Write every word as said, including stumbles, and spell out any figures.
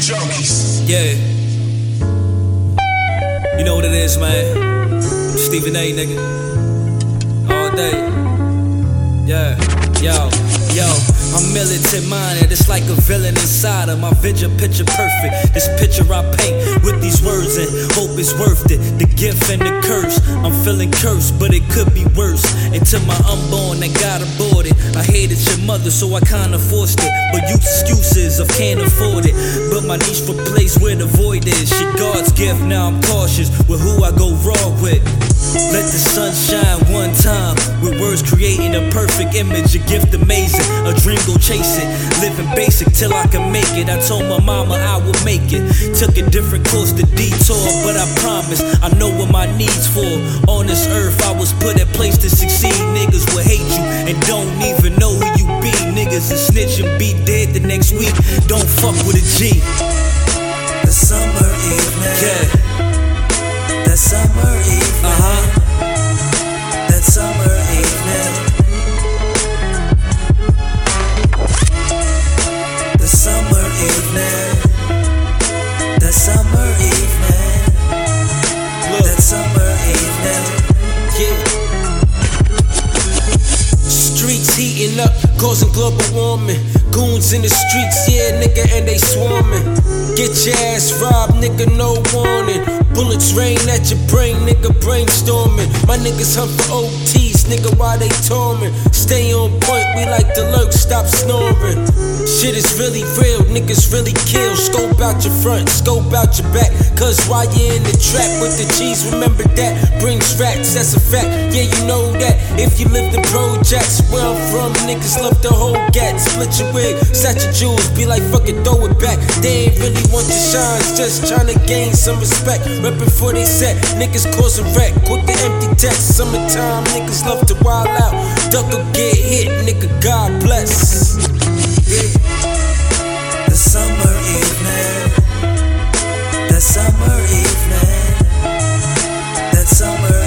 junkies. Yeah. You know what it is, man. Stephen A, nigga. All day. Yeah. Yo. Yo. I'm militant minded, it's like a villain inside of my vision, picture perfect. This picture I paint with these words and hope it's worth it. The gift and the curse, I'm feeling cursed, but it could be worse. Until my unborn that got aborted. I hated your mother, so I kinda forced it. But use excuses of can't afford it. But my niche for place where the void is. She God's gift, now I'm cautious with who I go raw with. Let the sun shine one time with words creating a perfect image, a gift amazing, a dream go chase it, living basic till I can make it. I told my mama I would make it, took a different course to detour, but I promise I know what my needs for. On this earth I was put in place to succeed. Niggas will hate you and don't even know who you be. Niggas will snitch and be dead the next week. Don't fuck with a G. The summer evening, yeah. That summer evening, uh-huh. That summer evening, the summer evening, that summer evening, Look. That summer evening, Yeah. Streets heating up, causing global warming. Goons in the streets, yeah, nigga, and they swarming. Get your ass robbed, nigga, no warning. Bullets rain at your brain, nigga, brainstorming. My niggas hunt for O Ts, nigga, why they torment? Stay on point, we like to lurk, stop snoring. Shit is really real, niggas really kill. Scope out your front, scope out your back. Cause while you're in the trap with the G's, remember that brings rats, that's a fact. Yeah, you know that. If you lived in projects, where I'm from, niggas love the whole gat. Split your wig, set your jewels, be like fuck it, throw it back. They ain't really want your shines, just tryna gain some respect. Right before they set, niggas cause a wreck, quick to empty text. Summertime, niggas love to wild out. Duck or get hit, nigga, God bless. yeah. The summer evening, that summer evening, that summer